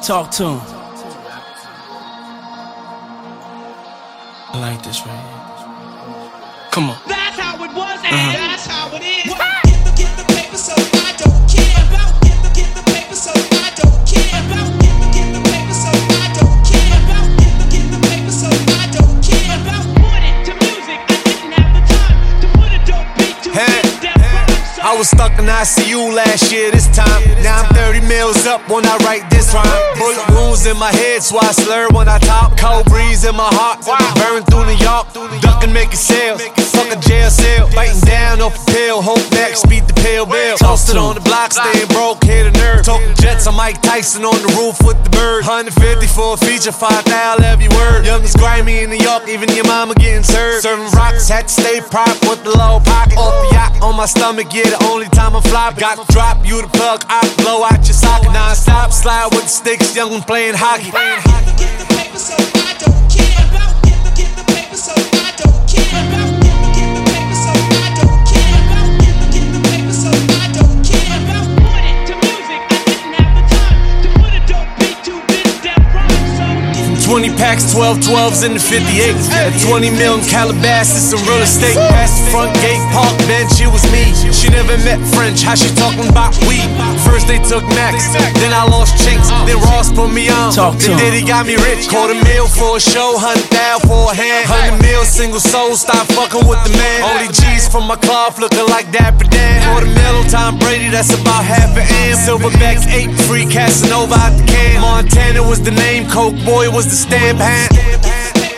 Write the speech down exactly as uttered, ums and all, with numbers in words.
Talk to him. I like this right here. Come on. That's how it was, and Uh-huh. that's how it is. Get the, get the paper, so I don't care about. Get the, get the paper, so I don't care about. Get the, get the paper, so I don't care about. Get the, get the paper, so I don't care about. Put it to music, I didn't have the time to put a dope beat to Hey, this death rhyme. So I was stuck in I C U last year this time. Now I'm thirty mils up when I write this rhyme. Bullet wounds in my head, so I slur when I talk. Cold breeze in my heart, burn through New York. Ducking, making sales, fuck a jail cell. Biting down off a pill, hope next, beat the pale bill. Toasted on the block, staying broke, hit a nerve. Talking jets, I'm Mike Tyson on the roof with the bird. one hundred fifty for a feature, five thousand every word. Youngest grimy in New York, even your mama getting served. Serving rocks, had to stay prop with the low pocket. Off the yacht, on my stomach, yeah, the only time I fly. Got to drop, you the plug, I blow out your socket. Non-stop, slide with the sticks, young one playing hockey. Get the, get the paper, so I don't care about. Get the, get the paper, so I don't care about. Get the, get the paper, so I don't care about. Get the, get the paper, so I don't care about. put it to music, I didn't have the time to put a dope beat to this death rhyme. So twenty packs, twelve twelves in the fifty-eight. At twenty mil in Calabasas, some real estate. Past the front gate, park bench, it was me. She never met French, how she talking about weed? First they took Max, then I lost Chinks, then Ross put me on. Talk to Then him. Diddy got me rich, quarter mil for a show, hundred thousand for a hand. Hundred mil, single soul, stop fucking with the man. Only G's from my club, looking like Dapper Dan. Quarter mil on Tom Brady, that's about half an am. Silverbacks, eight free, Casanova out the can. Montana was the name, Coke Boy was the stamp hand. Get the, get the paper,